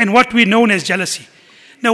and what we know as jealousy. Now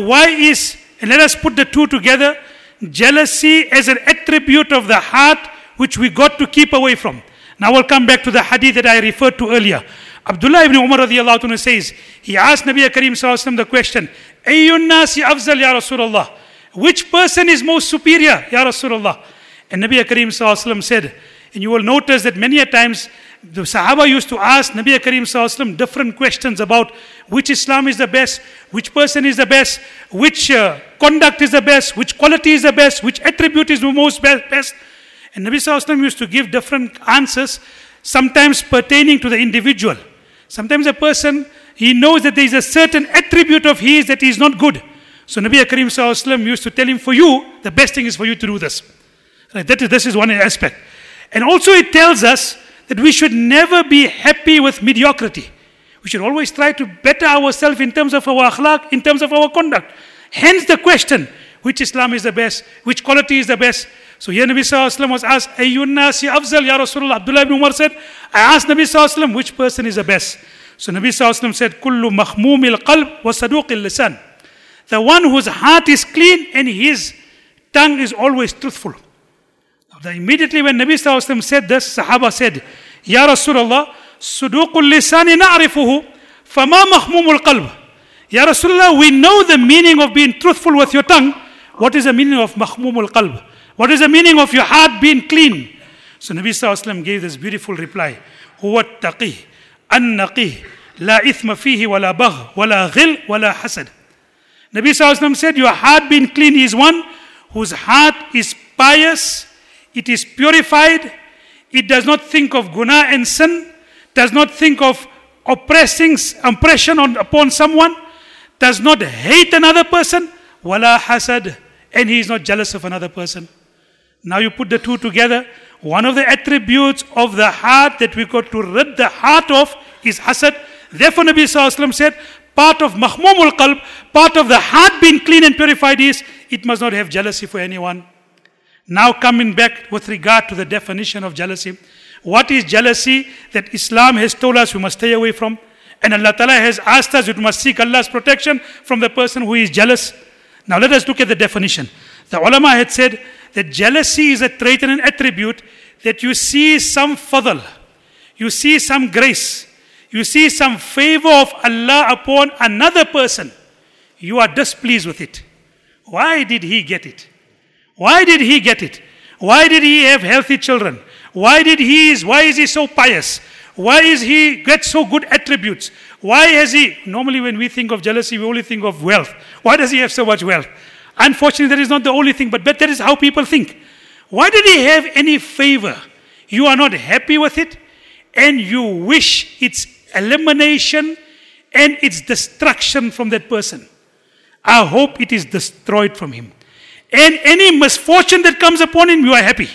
and let us put the two together, jealousy as an attribute of the heart which we got to keep away from. Now I'll come back to the hadith that I referred to earlier. Abdullah ibn Umar radiallahu anhu says, he asked Nabi Kareem sallallahu alaihi wasallam the question, Ayyun nasi afzal ya Rasulullah? Which person is most superior, ya Rasulullah? And Nabi Kareem sallallahu alaihi wasallam said, and you will notice that many a times the Sahaba used to ask Nabi Kareem sallallahu alaihi wasallam different questions about which Islam is the best, which person is the best, which conduct is the best, which quality is the best, which attribute is the most best. And Nabi sallallahu alaihi wasallam used to give different answers, sometimes pertaining to the individual. Sometimes a person, he knows that there is a certain attribute of his that is not good. So Nabi Kareem sallallahu alaihi wasallam used to tell him, for you, the best thing is for you to do this. Right? This is one aspect. And also it tells us that we should never be happy with mediocrity. We should always try to better ourselves in terms of our akhlaq, in terms of our conduct. Hence the question, which Islam is the best, which quality is the best. So here Nabi sallallahu alaihi wasallam was asked, Ayyun nasi afzal ya Rasulullah? Abdullah ibn Umar said, I asked Nabi sallallahu alaihi wasallam, which person is the best? So Nabi sallallahu alaihi wasallam said, Kullu mahmumil qalb wa saduqil lisan. The one whose heart is clean and his tongue is always truthful. Immediately when Nabi sallallahu alaihi wasallam said this, Sahaba said, Ya Rasulullah, suduqul lisani na'rifuhu, fama mahmumul qalb. Ya Rasulullah, we know the meaning of being truthful with your tongue. What is the meaning of mahmumul qalb? What is the meaning of your heart being clean? So Nabi sallallahu alaihi wasallam gave this beautiful reply. Huwa taqi, an-naqi, la ithma fihi, wala bagh, wala ghil, wala hasad. Nabi sallallahu alaihi wasallam said, your heart being clean is one whose heart is pious, it is purified, it does not think of guna and sin, does not think of oppression upon someone, does not hate another person, wala hasad, and he is not jealous of another person. Now you put the two together, one of the attributes of the heart that we got to rid the heart of is hasad. Therefore Nabi sallallahu alaihi wasallam said, part of mahmumul qalb, part of the heart being clean and purified is, it must not have jealousy for anyone. Now coming back with regard to the definition of jealousy. What is jealousy that Islam has told us we must stay away from? And Allah Ta'ala has asked us we must seek Allah's protection from the person who is jealous. Now let us look at the definition. The ulama had said that jealousy is a trait and an attribute that you see some fadl, you see some grace, you see some favor of Allah upon another person. You are displeased with it. Why did he get it? Why did he get it? Why did he have healthy children? Why is he so pious? Why is he get so good attributes? Normally when we think of jealousy, we only think of wealth. Why does he have so much wealth? Unfortunately, that is not the only thing, but that is how people think. Why did he have any favor? You are not happy with it, and you wish its elimination and its destruction from that person. I hope it is destroyed from him. And any misfortune that comes upon him, you are happy.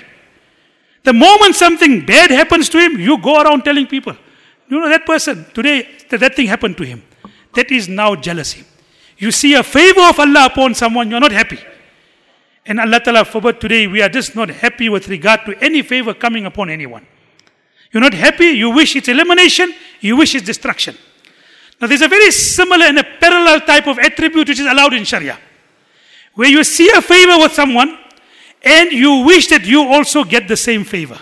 The moment something bad happens to him, you go around telling people, you know that person, today that thing happened to him. That is now jealousy. You see a favor of Allah upon someone, you are not happy. And Allah Ta'ala forbid today, we are just not happy with regard to any favor coming upon anyone. You're not happy, you wish its elimination, you wish its destruction. Now there's a very similar and a parallel type of attribute which is allowed in Sharia. Where you see a favor with someone and you wish that you also get the same favor.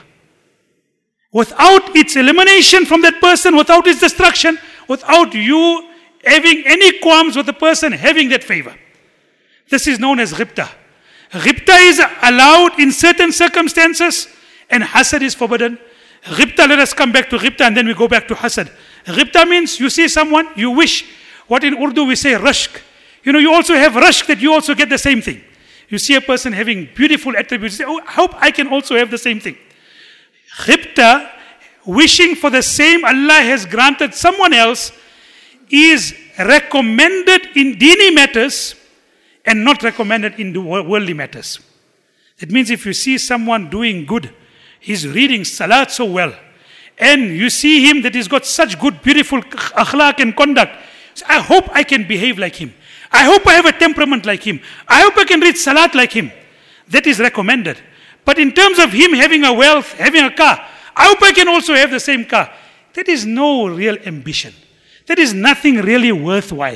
Without its elimination from that person, without its destruction, without you having any qualms with the person having that favor. This is known as ghibta. Ghibta is allowed in certain circumstances and hasad is forbidden. Ghibta, let us come back to ghibta and then we go back to hasad. Ghibta means you see someone, you wish, what in Urdu we say rashk. You know, you also have rashk that you also get the same thing. You see a person having beautiful attributes, you say, oh, I hope I can also have the same thing. Ghibta, wishing for the same Allah has granted someone else, is recommended in dini matters and not recommended in the worldly matters. That means if you see someone doing good, he's reading salat so well, and you see him that he's got such good, beautiful akhlaq and conduct, so I hope I can behave like him. I hope I have a temperament like him. I hope I can read salat like him. That is recommended. But in terms of him having a wealth, having a car, I hope I can also have the same car. That is no real ambition. That is nothing really worthwhile.